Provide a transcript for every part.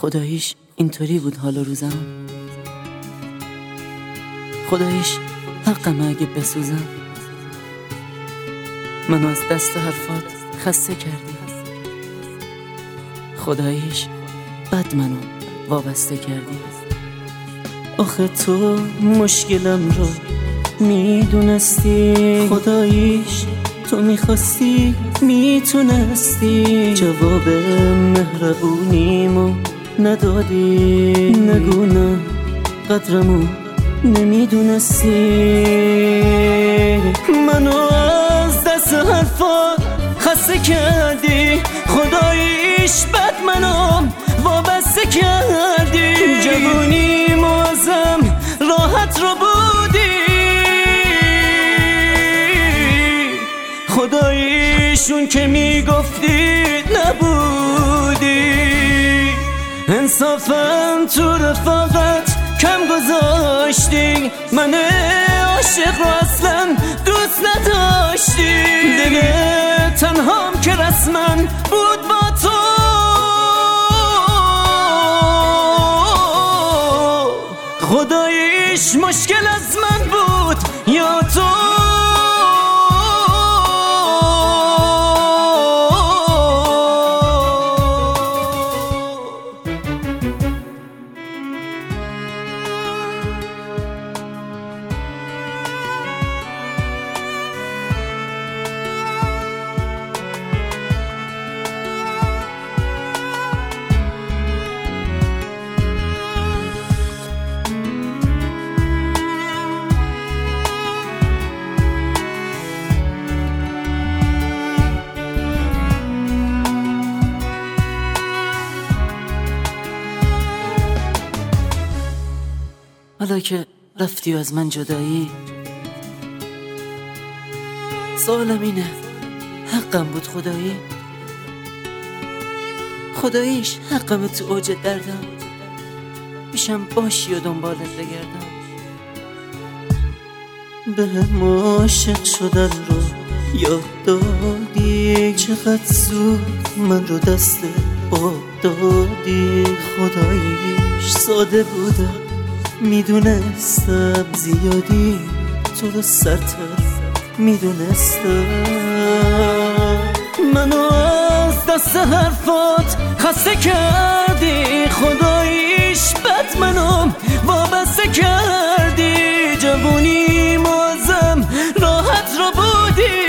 خداییش اینطوری بود حال و روزم، خداییش حقم اگه بسوزم. منو از دست حرفات خسته کردی، خداییش بد منو وابسته کردی. آخه تو مشکلم رو میدونستی، خداییش تو میخواستی میتونستی. جواب مهربونیمو ندادی، نگو نه قدرمو نمیدونستی. منو از دست حرفات خسته کردی، خداییش بد منو وابسته کردی. جوونیمو ازم راحت رو بودی، خداییشون که میگفتی نبودی. انصافا تو رفاقت کم گذاشتی، من عاشق رو اصلا دوست نداشتی. دل تنهام که رسما بود با تو، خداییش مشکل از من بود یا تو. حالا که رفتی و از من جدایی، سوالم اینه حقم بود خدایی؟ خداییش حقم تو اوج دردم پیشم باشی و دنبالت بگردم. به ما عاشق شدن رو یاد دادی، چقدر زود من رو دست باد دادی. خداییش ساده بودم، میدونستم زیادی تو رو سرتر میدونستم. منو از دست حرفات خسته کردی، خداییش بد منو وابسته کردی. جوونیمو ازم راحت رو بودی،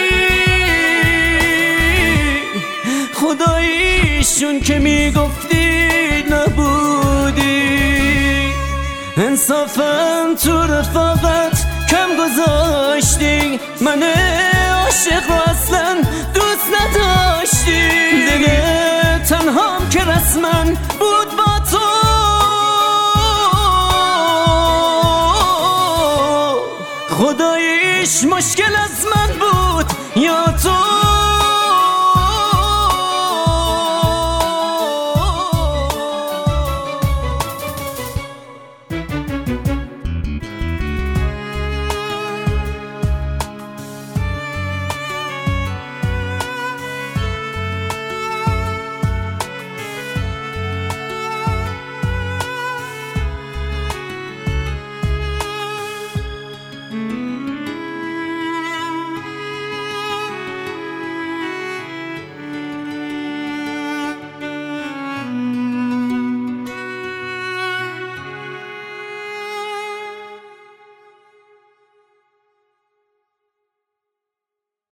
خداییشون که میگفتی نبودی. انصافا تو رفاقت کم گذاشتی، من عاشق رو اصلا دوست نداشتی. دل تنهام که رسما بود با تو، خداییش مشکل از من بود یا تو.